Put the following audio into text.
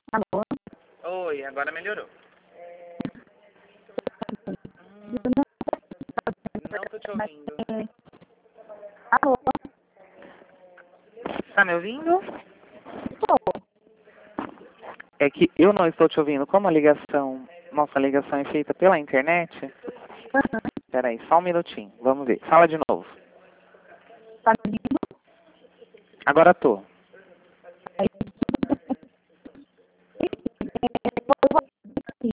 Alô? Oi, agora melhorou. Não tô te ouvindo. Alô? Tá me ouvindo? Estou. É que eu não estou te ouvindo. Como a ligação, nossa ligação é feita pela internet? Peraí, só um minutinho. Vamos ver. Fala de novo. Tá me ouvindo? Agora tô.